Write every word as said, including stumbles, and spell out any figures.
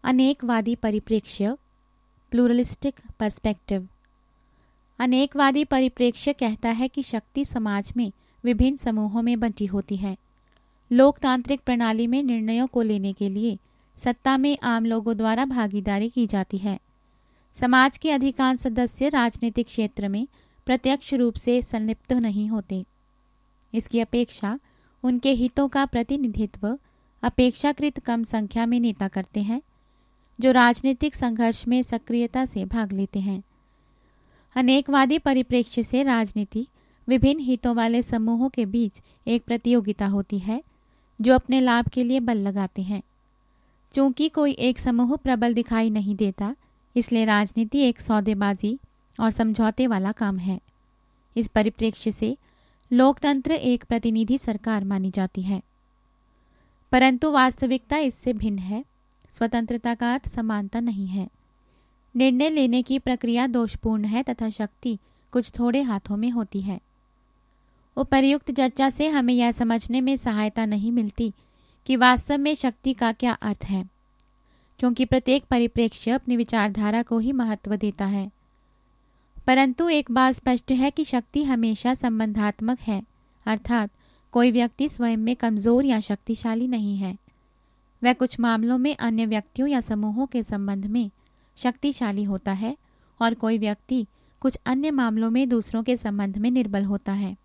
अनेकवादी परिप्रेक्ष्य, pluralistic perspective. अनेकवादी परिप्रेक्ष्य कहता है कि शक्ति समाज में विभिन्न समूहों में बंटी होती है। लोकतांत्रिक प्रणाली में निर्णयों को लेने के लिए सत्ता में आम लोगों द्वारा भागीदारी की जाती है। समाज के अधिकांश सदस्य राजनीतिक क्षेत्र में प्रत्यक्ष रूप से संलिप्त नहीं होते। इसकी अपेक्षा उनके हितों का प्रतिनिधित्व अपेक्षाकृत कम संख्या में नेता करते हैं, जो राजनीतिक संघर्ष में सक्रियता से भाग लेते हैं। अनेकवादी परिप्रेक्ष्य से राजनीति विभिन्न हितों वाले समूहों के बीच एक प्रतियोगिता होती है, जो अपने लाभ के लिए बल लगाते हैं। चूंकि कोई एक समूह प्रबल दिखाई नहीं देता, इसलिए राजनीति एक सौदेबाजी और समझौते वाला काम है। इस परिप्रेक्ष्य से लोकतंत्र एक प्रतिनिधि सरकार मानी जाती है, परंतु वास्तविकता इससे भिन्न है। स्वतंत्रता का अर्थ समानता नहीं है। निर्णय लेने की प्रक्रिया दोषपूर्ण है तथा शक्ति कुछ थोड़े हाथों में होती है। उपर्युक्त चर्चा से हमें यह समझने में सहायता नहीं मिलती कि वास्तव में शक्ति का क्या अर्थ है, क्योंकि प्रत्येक परिप्रेक्ष्य अपनी विचारधारा को ही महत्व देता है। परंतु एक बात स्पष्ट है कि शक्ति हमेशा संबंधात्मक है, अर्थात कोई व्यक्ति स्वयं में कमजोर या शक्तिशाली नहीं है। वह कुछ मामलों में अन्य व्यक्तियों या समूहों के संबंध में शक्तिशाली होता है और कोई व्यक्ति कुछ अन्य मामलों में दूसरों के संबंध में निर्बल होता है।